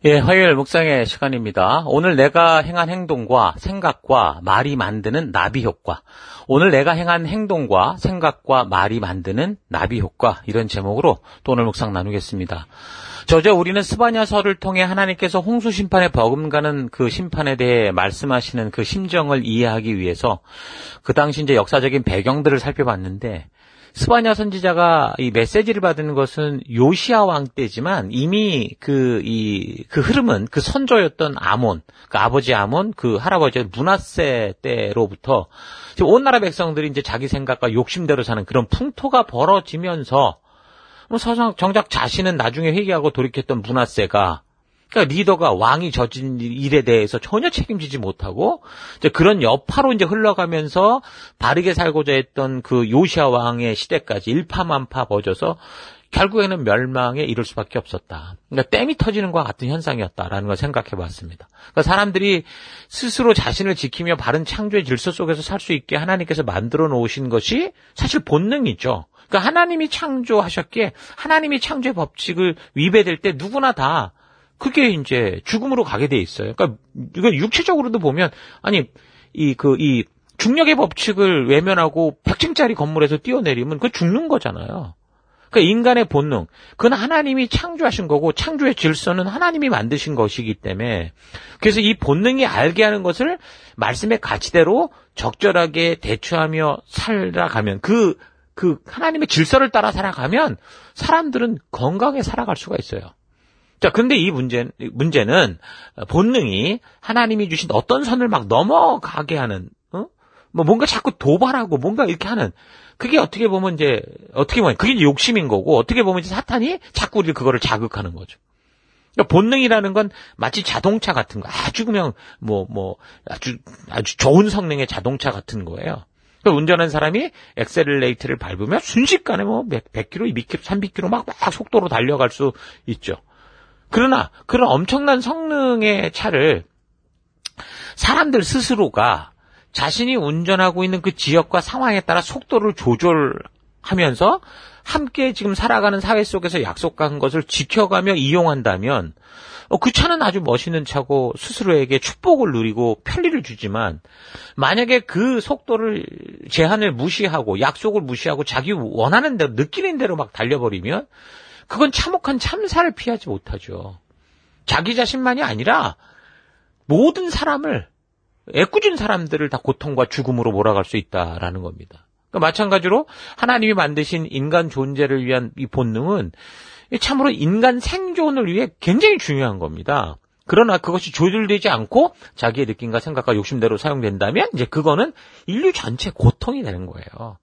예, 화요일 묵상의 시간입니다. 오늘 내가 행한 행동과 생각과 말이 만드는 나비 효과. 오늘 내가 행한 행동과 생각과 말이 만드는 나비 효과. 이런 제목으로 또 오늘 묵상 나누겠습니다. 저자 우리는 스바냐서를 통해 하나님께서 홍수 심판에 버금가는 그 심판에 대해 말씀하시는 그 심정을 이해하기 위해서 그 당시 이제 역사적인 배경들을 살펴봤는데, 스바냐 선지자가 이 메시지를 받은 것은 요시야 왕 때지만 이미 그 흐름은 그 선조였던 아몬, 그 아버지 아몬, 그 할아버지 므낫세 때로부터 지금 온 나라 백성들이 이제 자기 생각과 욕심대로 사는 그런 풍토가 벌어지면서 정작 자신은 나중에 회개하고 돌이켰던 므낫세가, 그러니까 리더가 왕이 저진 일에 대해서 전혀 책임지지 못하고 이제 그런 여파로 이제 흘러가면서 바르게 살고자 했던 그 요시야 왕의 시대까지 일파만파 벌어져서 결국에는 멸망에 이를 수밖에 없었다. 그러니까 댐이 터지는 것과 같은 현상이었다라는 걸 생각해 봤습니다. 그러니까 사람들이 스스로 자신을 지키며 바른 창조의 질서 속에서 살 수 있게 하나님께서 만들어 놓으신 것이 사실 본능이죠. 그러니까 하나님이 창조하셨기에 하나님이 창조의 법칙을 위배될 때 누구나 다 그게 이제 죽음으로 가게 돼 있어요. 그러니까 이거 육체적으로도 보면, 아니 이 중력의 법칙을 외면하고 100층짜리 건물에서 뛰어내리면 그 죽는 거잖아요. 그러니까 인간의 본능, 그건 하나님이 창조하신 거고 창조의 질서는 하나님이 만드신 것이기 때문에, 그래서 이 본능이 알게 하는 것을 말씀의 가치대로 적절하게 대처하며 살아가면, 그 하나님의 질서를 따라 살아가면 사람들은 건강하게 살아갈 수가 있어요. 자, 근데 이 문제는 본능이 하나님이 주신 어떤 선을 막 넘어가게 하는, 뭔가 자꾸 도발하고 뭔가 이렇게 하는, 그게 어떻게 보면 그게 욕심인 거고, 어떻게 보면 이제 사탄이 자꾸 우리를 그거를 자극하는 거죠. 그러니까 본능이라는 건 마치 자동차 같은 거, 아주 그냥 아주 좋은 성능의 자동차 같은 거예요. 그러니까 운전하는 사람이 엑셀레이터를 밟으면 순식간에 100km, 200km, 300km 막 속도로 달려갈 수 있죠. 그러나 그런 엄청난 성능의 차를 사람들 스스로가 자신이 운전하고 있는 그 지역과 상황에 따라 속도를 조절하면서 함께 지금 살아가는 사회 속에서 약속한 것을 지켜가며 이용한다면 그 차는 아주 멋있는 차고 스스로에게 축복을 누리고 편리를 주지만, 만약에 그 속도를 제한을 무시하고 약속을 무시하고 자기 원하는 대로 느끼는 대로 막 달려버리면 그건 참혹한 참사를 피하지 못하죠. 자기 자신만이 아니라 모든 사람을, 애꿎은 사람들을 다 고통과 죽음으로 몰아갈 수 있다라는 겁니다. 그러니까 마찬가지로 하나님이 만드신 인간 존재를 위한 이 본능은 참으로 인간 생존을 위해 굉장히 중요한 겁니다. 그러나 그것이 조절되지 않고 자기의 느낌과 생각과 욕심대로 사용된다면 이제 그거는 인류 전체 고통이 되는 거예요.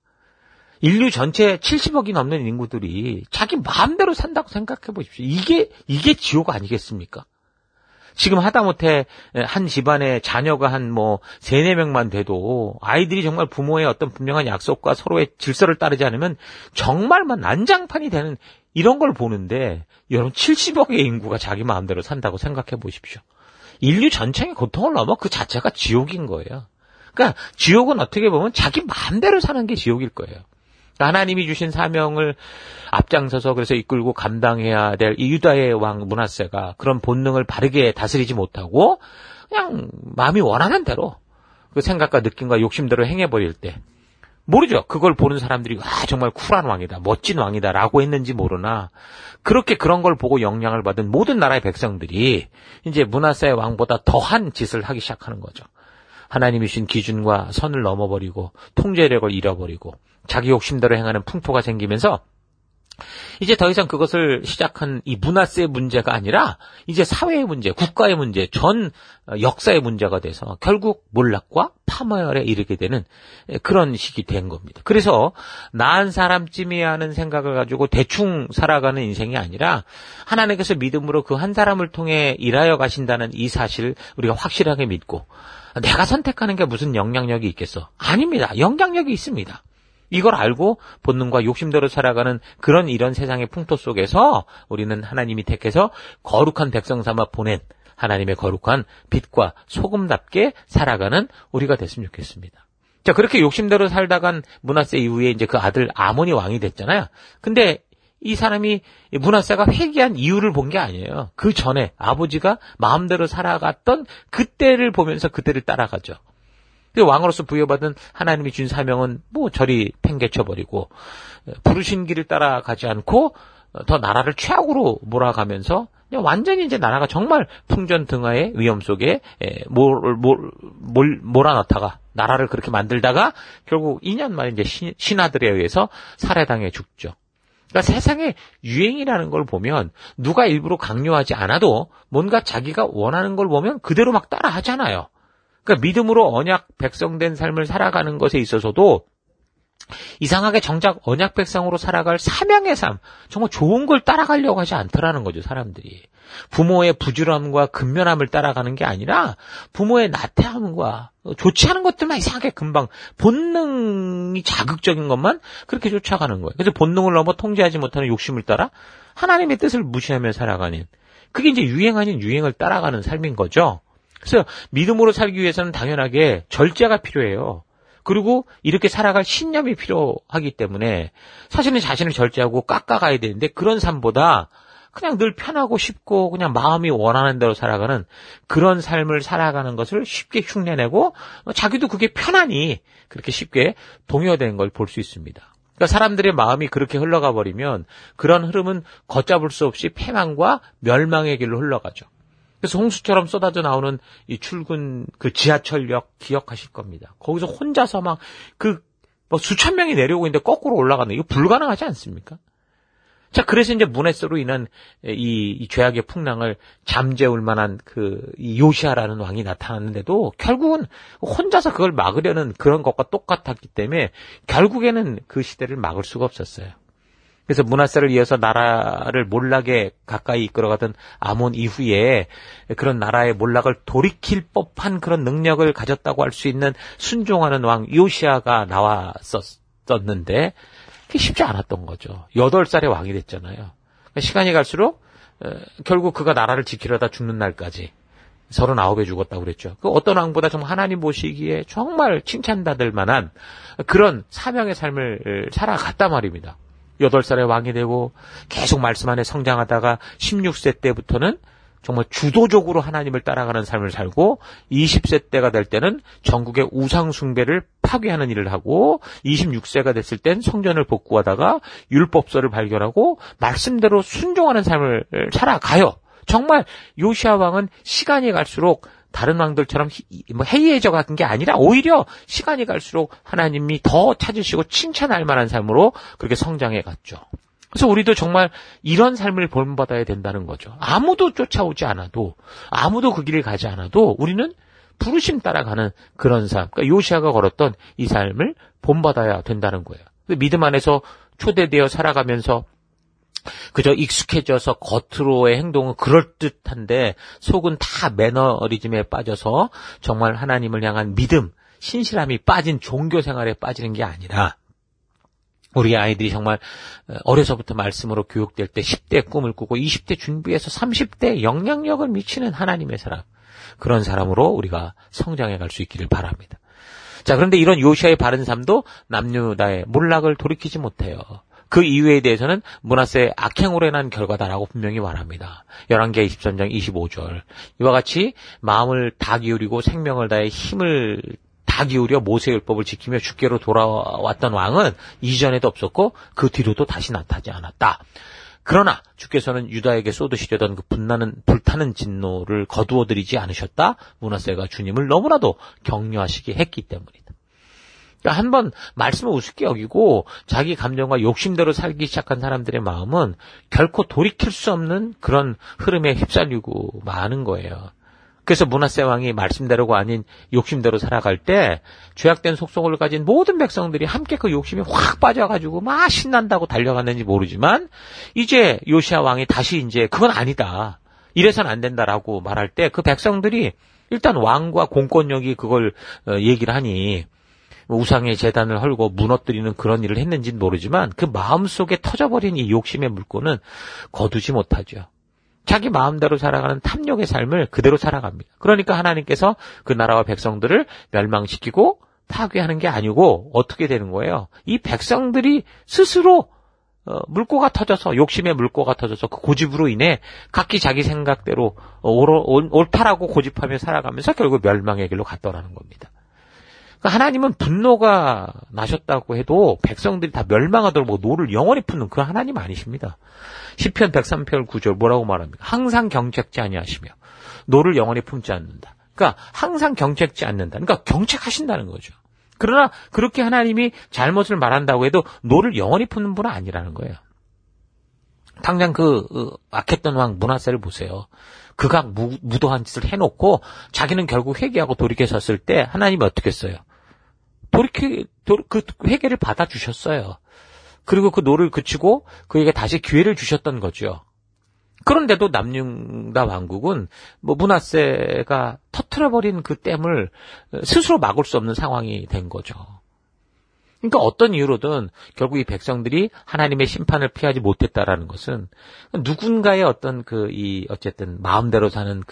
인류 전체 70억이 넘는 인구들이 자기 마음대로 산다고 생각해 보십시오. 이게 지옥 아니겠습니까? 지금 하다못해 한 집안에 자녀가 한 3, 4명만 돼도 아이들이 정말 부모의 어떤 분명한 약속과 서로의 질서를 따르지 않으면 정말 난장판이 되는 이런 걸 보는데, 여러분 70억의 인구가 자기 마음대로 산다고 생각해 보십시오. 인류 전체의 고통을 넘어 그 자체가 지옥인 거예요. 그러니까 지옥은 어떻게 보면 자기 마음대로 사는 게 지옥일 거예요. 하나님이 주신 사명을 앞장서서 그래서 이끌고 감당해야 될 이 유다의 왕 므낫세가 그런 본능을 바르게 다스리지 못하고 그냥 마음이 원하는 대로 그 생각과 느낌과 욕심대로 행해버릴 때, 모르죠. 그걸 보는 사람들이 정말 쿨한 왕이다, 멋진 왕이다라고 했는지 모르나, 그렇게 그런 걸 보고 영향을 받은 모든 나라의 백성들이 이제 므낫세의 왕보다 더한 짓을 하기 시작하는 거죠. 하나님이 주신 기준과 선을 넘어버리고 통제력을 잃어버리고 자기 욕심대로 행하는 풍토가 생기면서 이제 더 이상 그것을 시작한 이 므낫세의 문제가 아니라 이제 사회의 문제, 국가의 문제, 전 역사의 문제가 돼서 결국 몰락과 파멸에 이르게 되는 그런 시기 된 겁니다. 그래서 나은 사람쯤이야 하는 생각을 가지고 대충 살아가는 인생이 아니라 하나님께서 믿음으로 그 한 사람을 통해 일하여 가신다는 이 사실을 우리가 확실하게 믿고, 내가 선택하는 게 무슨 영향력이 있겠어? 아닙니다. 영향력이 있습니다. 이걸 알고 본능과 욕심대로 살아가는 이런 세상의 풍토 속에서 우리는 하나님이 택해서 거룩한 백성 삼아 보낸 하나님의 거룩한 빛과 소금답게 살아가는 우리가 됐으면 좋겠습니다. 자, 그렇게 욕심대로 살다간 므낫세 이후에 이제 그 아들 아몬이 왕이 됐잖아요. 근데 이 사람이 므낫세가 회개한 이유를 본 게 아니에요. 그 전에 아버지가 마음대로 살아갔던 그때를 보면서 그때를 따라가죠. 왕으로서 부여받은 하나님이 준 사명은 저리 팽개쳐버리고 부르신 길을 따라가지 않고 더 나라를 최악으로 몰아가면서 완전히 이제 나라가 정말 풍전등화의 위험 속에 몰아넣다가 나라를 그렇게 만들다가 결국 2년 만에 이제 신하들에 의해서 살해당해 죽죠. 그러니까 세상의 유행이라는 걸 보면 누가 일부러 강요하지 않아도 뭔가 자기가 원하는 걸 보면 그대로 막 따라 하잖아요. 그러니까 믿음으로 언약 백성된 삶을 살아가는 것에 있어서도 이상하게 정작 언약 백성으로 살아갈 사명의 삶, 정말 좋은 걸 따라가려고 하지 않더라는 거죠, 사람들이. 부모의 부지런함과 근면함을 따라가는 게 아니라 부모의 나태함과 좋지 않은 것들만 이상하게 금방 본능이 자극적인 것만 그렇게 쫓아가는 거예요. 그래서 본능을 넘어 통제하지 못하는 욕심을 따라 하나님의 뜻을 무시하며 살아가는, 그게 이제 유행 아닌 유행을 따라가는 삶인 거죠. 그래서 믿음으로 살기 위해서는 당연하게 절제가 필요해요. 그리고 이렇게 살아갈 신념이 필요하기 때문에 사실은 자신을 절제하고 깎아가야 되는데 그런 삶보다 그냥 늘 편하고 쉽고 그냥 마음이 원하는 대로 살아가는 그런 삶을 살아가는 것을 쉽게 흉내내고 자기도 그게 편하니 그렇게 쉽게 동요되는 걸 볼 수 있습니다. 그러니까 사람들의 마음이 그렇게 흘러가 버리면 그런 흐름은 걷잡을 수 없이 패망과 멸망의 길로 흘러가죠. 그래서 홍수처럼 쏟아져 나오는 이 출근 그 지하철역 기억하실 겁니다. 거기서 혼자서 막 수천 명이 내려오고 있는데 거꾸로 올라가는, 이거 불가능하지 않습니까? 자, 그래서 이제 므낫세로 인한 이 죄악의 풍랑을 잠재울 만한 이 요시아라는 왕이 나타났는데도 결국은 혼자서 그걸 막으려는 그런 것과 똑같았기 때문에 결국에는 그 시대를 막을 수가 없었어요. 그래서 므낫세를 이어서 나라를 몰락에 가까이 이끌어가던 아몬 이후에 그런 나라의 몰락을 돌이킬 법한 그런 능력을 가졌다고 할 수 있는 순종하는 왕 요시아가 나왔었는데 그게 쉽지 않았던 거죠. 8살의 왕이 됐잖아요. 시간이 갈수록 결국 그가 나라를 지키려다 죽는 날까지 39에 죽었다고 그랬죠. 그 어떤 왕보다 정말 하나님 보시기에 정말 칭찬받을 만한 그런 사명의 삶을 살아갔단 말입니다. 8살의 왕이 되고 계속 말씀 안에 성장하다가 16세 때부터는 정말 주도적으로 하나님을 따라가는 삶을 살고 20세 때가 될 때는 전국의 우상 숭배를 파괴하는 일을 하고 26세가 됐을 땐 성전을 복구하다가 율법서를 발견하고 말씀대로 순종하는 삶을 살아가요. 정말 요시아 왕은 시간이 갈수록 다른 왕들처럼 해이해져 간 게 아니라 오히려 시간이 갈수록 하나님이 더 찾으시고 칭찬할 만한 삶으로 그렇게 성장해 갔죠. 그래서 우리도 정말 이런 삶을 본받아야 된다는 거죠. 아무도 쫓아오지 않아도, 아무도 그 길을 가지 않아도 우리는 부르심 따라가는 그런 삶, 그러니까 요시아가 걸었던 이 삶을 본받아야 된다는 거예요. 믿음 안에서 초대되어 살아가면서 그저 익숙해져서 겉으로의 행동은 그럴듯한데 속은 다 매너리즘에 빠져서 정말 하나님을 향한 믿음, 신실함이 빠진 종교 생활에 빠지는 게 아니라 우리 아이들이 정말 어려서부터 말씀으로 교육될 때 10대 꿈을 꾸고 20대 준비해서 30대 영향력을 미치는 하나님의 사람, 그런 사람으로 우리가 성장해 갈 수 있기를 바랍니다. 자, 그런데 이런 요시아의 바른 삶도 남유다의 몰락을 돌이키지 못해요. 그 이유에 대해서는 므낫세의 악행으로 인한 결과다라고 분명히 말합니다. 열왕기하 23장 25절. 이와 같이 마음을 다 기울이고 생명을 다해 힘을 다 기울여 모세의 율법을 지키며 주께로 돌아왔던 왕은 이전에도 없었고 그 뒤로도 다시 나타나지 않았다. 그러나 주께서는 유다에게 쏟으시려던 그 불타는 진노를 거두어들이지 않으셨다. 므낫세가 주님을 너무나도 격려하시게 했기 때문이다. 그러니까 한번 말씀을 우습게 여기고 자기 감정과 욕심대로 살기 시작한 사람들의 마음은 결코 돌이킬 수 없는 그런 흐름에 휩쓸리고 마는 거예요. 그래서 므낫세 왕이 말씀대로가 아닌 욕심대로 살아갈 때 죄악된 속성을 가진 모든 백성들이 함께 그 욕심이 확 빠져가지고 막 신난다고 달려갔는지 모르지만 이제 요시아 왕이 다시 이제 그건 아니다, 이래서는 안 된다라고 말할 때 그 백성들이 일단 왕과 공권력이 그걸 얘기를 하니 우상의 제단을 헐고 무너뜨리는 그런 일을 했는지는 모르지만 그 마음속에 터져버린 이 욕심의 물꼬는 거두지 못하죠. 자기 마음대로 살아가는 탐욕의 삶을 그대로 살아갑니다. 그러니까 하나님께서 그 나라와 백성들을 멸망시키고 파괴하는 게 아니고 어떻게 되는 거예요? 이 백성들이 스스로 물꼬가 터져서, 욕심의 물꼬가 터져서 그 고집으로 인해 각기 자기 생각대로 옳다라고 고집하며 살아가면서 결국 멸망의 길로 갔더라는 겁니다. 그러니까 하나님은 분노가 나셨다고 해도 백성들이 다 멸망하도록 뭐 노를 영원히 품는 그 하나님 아니십니다. 시편 103편 9절 뭐라고 말합니까? 항상 경책지 아니하시며 노를 영원히 품지 않는다. 그러니까 항상 경책지 않는다. 그러니까 경책하신다는 거죠. 그러나 그렇게 하나님이 잘못을 말한다고 해도 노를 영원히 품는 분은 아니라는 거예요. 당장 악했던 왕 므낫세를 보세요. 극악 무도한 짓을 해놓고 자기는 결국 회개하고 돌이켜섰을 때 하나님이 어떻게 했어요? 그 회개를 받아주셨어요. 그리고 그 노를 그치고 그에게 다시 기회를 주셨던 거죠. 그런데도 남유다 왕국은 므낫세가 터트려버린 그 댐을 스스로 막을 수 없는 상황이 된 거죠. 그러니까 어떤 이유로든 결국 이 백성들이 하나님의 심판을 피하지 못했다라는 것은 누군가의 어떤 어쨌든 마음대로 사는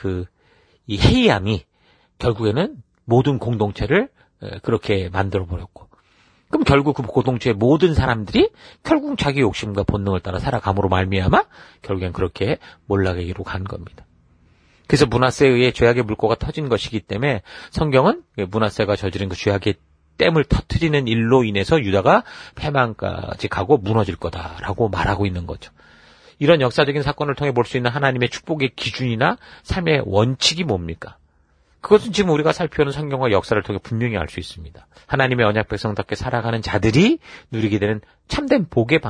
이 해이함이 결국에는 모든 공동체를 그렇게 만들어버렸고, 그럼 결국 그 공동체의 모든 사람들이 결국 자기 욕심과 본능을 따라 살아감으로 말미암아 결국엔 그렇게 몰락의 길로 간 겁니다. 그래서 므낫세에 의해 죄악의 물꼬가 터진 것이기 때문에 성경은 므낫세가 저지른 그 죄악의 댐을 터뜨리는 일로 인해서 유다가 패망까지 가고 무너질 거다라고 말하고 있는 거죠. 이런 역사적인 사건을 통해 볼 수 있는 하나님의 축복의 기준이나 삶의 원칙이 뭡니까? 그것은 지금 우리가 살펴오는 성경과 역사를 통해 분명히 알 수 있습니다. 하나님의 언약 백성답게 살아가는 자들이 누리게 되는 참된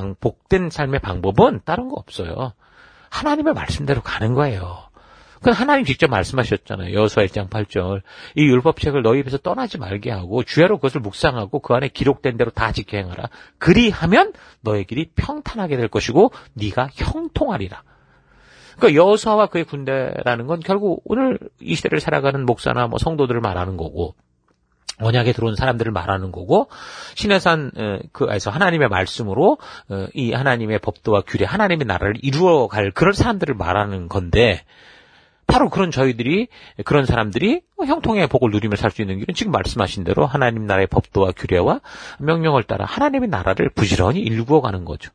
복된 삶의 방법은 다른 거 없어요. 하나님의 말씀대로 가는 거예요. 그건 하나님 직접 말씀하셨잖아요. 여호수아 1장 8절. 이 율법책을 너희 입에서 떠나지 말게 하고 주야로 그것을 묵상하고 그 안에 기록된 대로 다 지켜 행하라. 그리하면 너의 길이 평탄하게 될 것이고 네가 형통하리라. 그러니까 여호수아와 그의 군대라는 건 결국 오늘 이 시대를 살아가는 목사나 성도들을 말하는 거고, 언약에 들어온 사람들을 말하는 거고, 시내산 그에서 하나님의 말씀으로 이 하나님의 법도와 규례, 하나님의 나라를 이루어갈 그런 사람들을 말하는 건데, 바로 그런 그런 사람들이 형통의 복을 누리며 살 수 있는 길은 지금 말씀하신 대로 하나님 나라의 법도와 규례와 명령을 따라 하나님의 나라를 부지런히 일구어가는 거죠.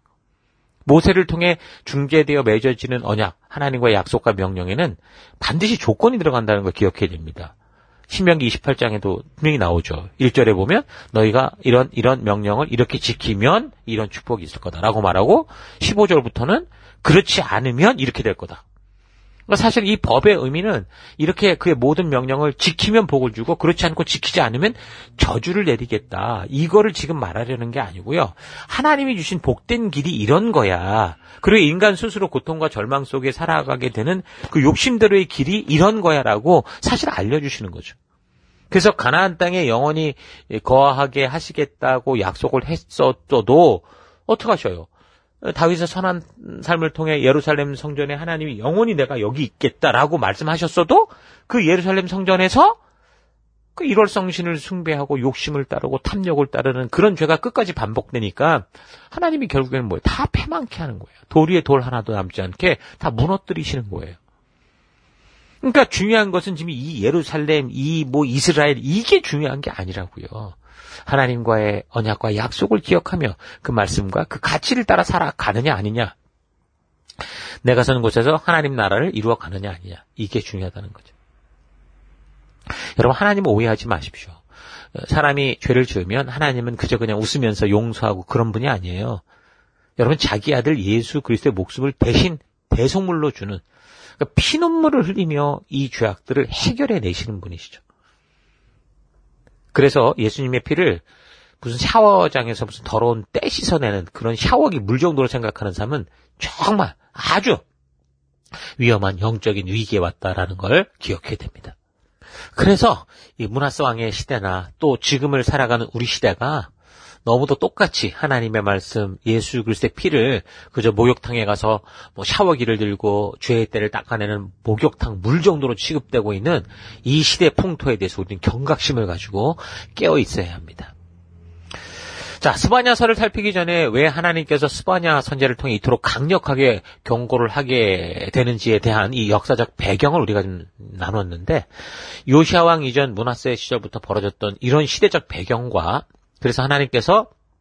모세를 통해 중재되어 맺어지는 언약, 하나님과의 약속과 명령에는 반드시 조건이 들어간다는 걸 기억해야 됩니다. 신명기 28장에도 분명히 나오죠. 1절에 보면 너희가 이런 명령을 이렇게 지키면 이런 축복이 있을 거다라고 말하고, 15절부터는 그렇지 않으면 이렇게 될 거다. 그러니까 사실 이 법의 의미는 이렇게 그의 모든 명령을 지키면 복을 주고 그렇지 않고 지키지 않으면 저주를 내리겠다. 이거를 지금 말하려는 게 아니고요. 하나님이 주신 복된 길이 이런 거야. 그리고 인간 스스로 고통과 절망 속에 살아가게 되는 그 욕심대로의 길이 이런 거야라고 사실 알려주시는 거죠. 그래서 가나안 땅에 영원히 거하게 하시겠다고 약속을 했었어도 어떻게 하셔요? 다윗의 선한 삶을 통해 예루살렘 성전에 하나님이 영원히 내가 여기 있겠다라고 말씀하셨어도 그 예루살렘 성전에서 그 일월성신을 숭배하고 욕심을 따르고 탐욕을 따르는 그런 죄가 끝까지 반복되니까 하나님이 결국에는 다 패망케 하는 거예요. 돌 위에 돌 하나도 남지 않게 다 무너뜨리시는 거예요. 그러니까 중요한 것은 지금 이 예루살렘, 이스라엘 이게 중요한 게 아니라고요. 하나님과의 언약과 약속을 기억하며 그 말씀과 그 가치를 따라 살아가느냐 아니냐, 내가 사는 곳에서 하나님 나라를 이루어 가느냐 아니냐, 이게 중요하다는 거죠. 여러분, 하나님은 오해하지 마십시오. 사람이 죄를 지으면 하나님은 그냥 웃으면서 용서하고 그런 분이 아니에요. 여러분, 자기 아들 예수 그리스도의 목숨을 대신 대속물로 주는, 그러니까 피눈물을 흘리며 이 죄악들을 해결해 내시는 분이시죠. 그래서 예수님의 피를 무슨 샤워장에서 무슨 더러운 때 씻어내는 그런 샤워기 물 정도로 생각하는 사람은 정말 아주 위험한 영적인 위기에 왔다라는 걸 기억해야 됩니다. 그래서 이 므낫세 왕의 시대나 또 지금을 살아가는 우리 시대가 너무도 똑같이 하나님의 말씀, 예수 그리스도의 피를 그저 목욕탕에 가서 샤워기를 들고 죄의 때를 닦아내는 목욕탕 물 정도로 취급되고 있는 이 시대 풍토에 대해서 우리는 경각심을 가지고 깨어 있어야 합니다. 자, 스바냐서를 살피기 전에 왜 하나님께서 스바냐 선지자를 통해 이토록 강력하게 경고를 하게 되는지에 대한 이 역사적 배경을 우리가 좀 나눴는데, 요시아 왕 이전 므낫세 시절부터 벌어졌던 이런 시대적 배경과, 그래서 하나님께서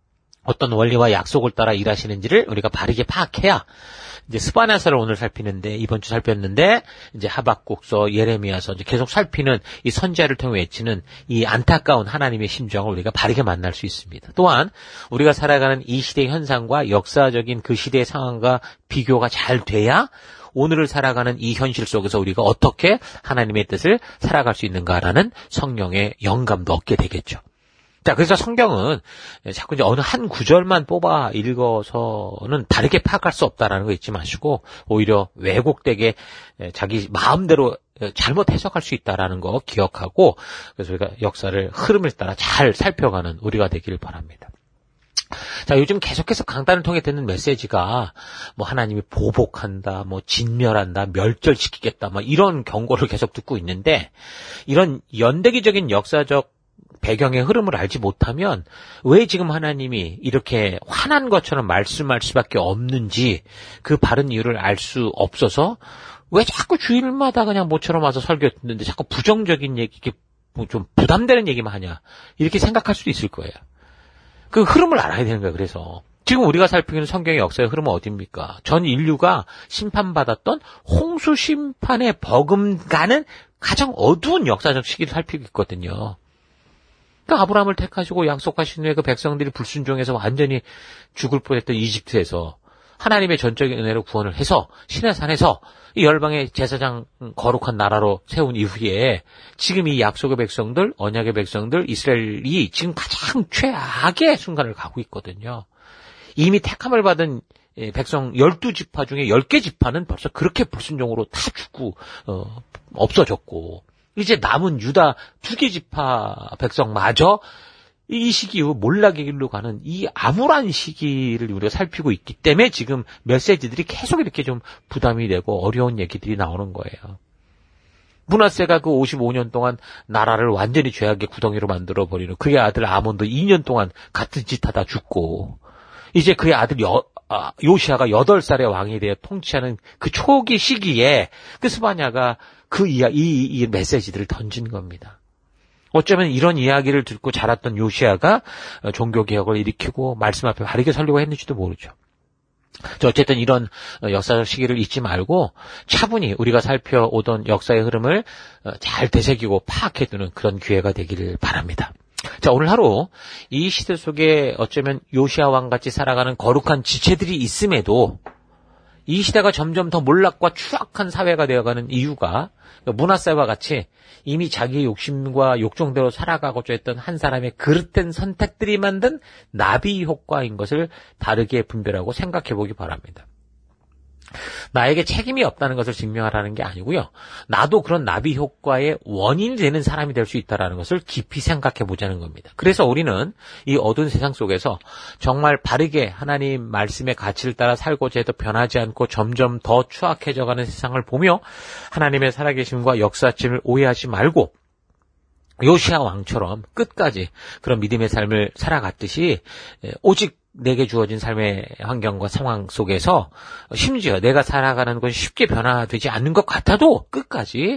어떤 원리와 약속을 따라 일하시는지를 우리가 바르게 파악해야 이제 스바냐서를 오늘 살피는데 이번 주 살폈는데 이제 하박국서 예레미야서 이제 계속 살피는 이 선지자를 통해 외치는 이 안타까운 하나님의 심정을 우리가 바르게 만날 수 있습니다. 또한 우리가 살아가는 이 시대의 현상과 역사적인 그 시대의 상황과 비교가 잘 돼야 오늘을 살아가는 이 현실 속에서 우리가 어떻게 하나님의 뜻을 살아갈 수 있는가라는 성령의 영감도 얻게 되겠죠. 자, 그래서 성경은 자꾸 이제 어느 한 구절만 뽑아 읽어서는 다르게 파악할 수 없다라는 거 잊지 마시고, 오히려 왜곡되게 자기 마음대로 잘못 해석할 수 있다라는 거 기억하고, 그래서 우리가 역사를 흐름을 따라 잘 살펴가는 우리가 되기를 바랍니다. 자, 요즘 계속해서 강단을 통해 듣는 메시지가 뭐 하나님이 보복한다, 뭐 진멸한다, 멸절시키겠다, 뭐 이런 경고를 계속 듣고 있는데, 이런 연대기적인 역사적 배경의 흐름을 알지 못하면 왜 지금 하나님이 이렇게 화난 것처럼 말씀할 수밖에 없는지 그 바른 이유를 알 수 없어서 왜 자꾸 주일마다 그냥 모처럼 와서 설교 듣는데 자꾸 부정적인 얘기, 뭐 좀 부담되는 얘기만 하냐 이렇게 생각할 수도 있을 거예요. 그 흐름을 알아야 되는 거예요. 그래서 지금 우리가 살피는 성경의 역사의 흐름은 어디입니까? 전 인류가 심판받았던 홍수 심판에 버금가는 가장 어두운 역사적 시기를 살피고 있거든요. 그러니까 아브라함을 택하시고 약속하신 후에 그 백성들이 불순종해서 완전히 죽을 뻔했던 이집트에서 하나님의 전적인 은혜로 구원을 해서 시내산에서 이 열방의 제사장 거룩한 나라로 세운 이후에 지금 이 약속의 백성들, 언약의 백성들, 이스라엘이 지금 가장 최악의 순간을 가고 있거든요. 이미 택함을 받은 백성 12지파 중에 10개 지파는 벌써 그렇게 불순종으로 다 죽고 없어졌고, 이제 남은 유다 2개 지파 백성마저 이 시기 이후 몰락의 길로 가는 이 암울한 시기를 우리가 살피고 있기 때문에 지금 메시지들이 계속 이렇게 좀 부담이 되고 어려운 얘기들이 나오는 거예요. 므낫세가 그 55년 동안 나라를 완전히 죄악의 구덩이로 만들어버리는 그의 아들 아몬도 2년 동안 같은 짓 하다 죽고, 이제 그의 아들 요시아가 8살의 왕이 되어 통치하는 그 초기 시기에 그 스바냐가 이 메시지들을 던진 겁니다. 어쩌면 이런 이야기를 듣고 자랐던 요시아가 종교개혁을 일으키고 말씀 앞에 바르게 서려고 했는지도 모르죠. 어쨌든 이런 역사적 시기를 잊지 말고 차분히 우리가 살펴오던 역사의 흐름을 잘 되새기고 파악해두는 그런 기회가 되기를 바랍니다. 자, 오늘 하루 이 시대 속에 어쩌면 요시아 왕같이 살아가는 거룩한 지체들이 있음에도 이 시대가 점점 더 몰락과 추악한 사회가 되어가는 이유가 므낫세와 같이 이미 자기의 욕심과 욕정대로 살아가고자 했던 한 사람의 그릇된 선택들이 만든 나비 효과인 것을 바르게 분별하고 생각해 보기 바랍니다. 나에게 책임이 없다는 것을 증명하라는 게 아니고요. 나도 그런 나비 효과의 원인이 되는 사람이 될 수 있다는 것을 깊이 생각해 보자는 겁니다. 그래서 우리는 이 어두운 세상 속에서 정말 바르게 하나님 말씀의 가치를 따라 살고자 해도 변하지 않고 점점 더 추악해져가는 세상을 보며 하나님의 살아계심과 역사심을 오해하지 말고 요시아 왕처럼 끝까지 그런 믿음의 삶을 살아갔듯이 오직 내게 주어진 삶의 환경과 상황 속에서 심지어 내가 살아가는 것이 쉽게 변화되지 않는 것 같아도 끝까지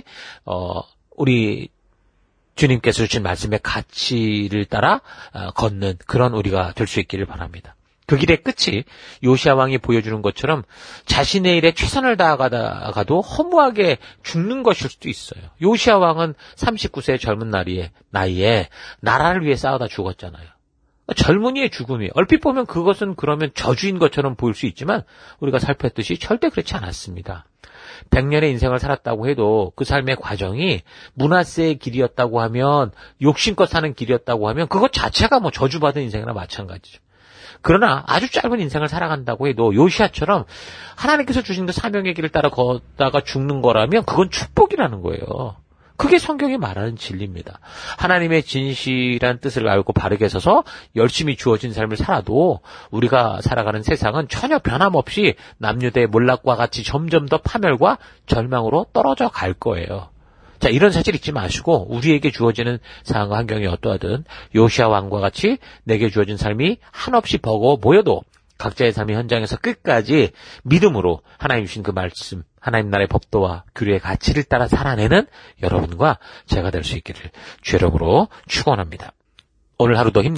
우리 주님께서 주신 말씀의 가치를 따라 걷는 그런 우리가 될 수 있기를 바랍니다. 그 길의 끝이 요시아 왕이 보여주는 것처럼 자신의 일에 최선을 다하다가도 허무하게 죽는 것일 수도 있어요. 요시아 왕은 39세의 젊은 나이에 나라를 위해 싸우다 죽었잖아요. 젊은이의 죽음이 얼핏 보면 그것은 그러면 저주인 것처럼 보일 수 있지만 우리가 살폈듯이 절대 그렇지 않았습니다. 100년의 인생을 살았다고 해도 그 삶의 과정이 므낫세의 길이었다고 하면, 욕심껏 사는 길이었다고 하면 그것 자체가 뭐 저주받은 인생이나 마찬가지죠. 그러나 아주 짧은 인생을 살아간다고 해도 요시아처럼 하나님께서 주신 그 사명의 길을 따라 걷다가 죽는 거라면 그건 축복이라는 거예요. 그게 성경이 말하는 진리입니다. 하나님의 진실한 뜻을 알고 바르게 서서 열심히 주어진 삶을 살아도 우리가 살아가는 세상은 전혀 변함없이 남유대의 몰락과 같이 점점 더 파멸과 절망으로 떨어져 갈 거예요. 자, 이런 사실 잊지 마시고 우리에게 주어지는 상황과 환경이 어떠하든 요시아 왕과 같이 내게 주어진 삶이 한없이 버거워 보여도 각자의 삶의 현장에서 끝까지 믿음으로 하나님 주신 그 말씀, 하나님 나라의 법도와 규례의 가치를 따라 살아내는 여러분과 제가 될 수 있기를 주의 이름으로 축원합니다. 오늘 하루도 힘내십시다.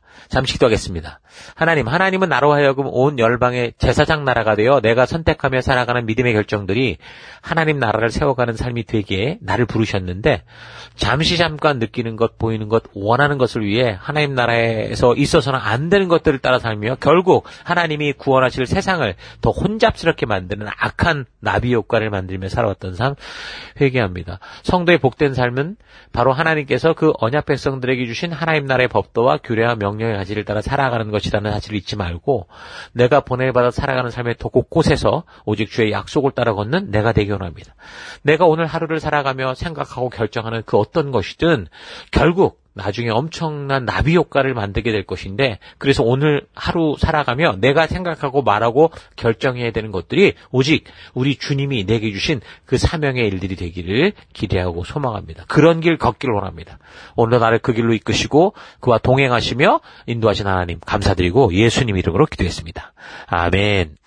잠시 기도하겠습니다. 하나님은 나로 하여금 온 열방의 제사장 나라가 되어 내가 선택하며 살아가는 믿음의 결정들이 하나님 나라를 세워가는 삶이 되기에 나를 부르셨는데 잠깐 느끼는 것, 보이는 것, 원하는 것을 위해 하나님 나라에서 있어서는 안 되는 것들을 따라 살며 결국 하나님이 구원하실 세상을 더 혼잡스럽게 만드는 악한 나비 효과를 만들며 살아왔던 삶 회개합니다. 성도의 복된 삶은 바로 하나님께서 그 언약 백성들에게 주신 하나님 나라의 법도와 규례와 명령의 가지를 따라 살아가는 것이라는 사실을 잊지 말고 내가 보내받아 살아가는 삶의 곳곳에서 오직 주의 약속을 따라 걷는 내가 되기 원합니다. 내가 오늘 하루를 살아가며 생각하고 결정하는 그 어떤 것이든 결국 나중에 엄청난 나비 효과를 만들게 될 것인데 그래서 오늘 하루 살아가며 내가 생각하고 말하고 결정해야 되는 것들이 오직 우리 주님이 내게 주신 그 사명의 일들이 되기를 기대하고 소망합니다. 그런 길 걷기를 원합니다. 오늘 나를 그 길로 이끄시고 그와 동행하시며 인도하신 하나님 감사드리고 예수님 이름으로 기도했습니다. 아멘.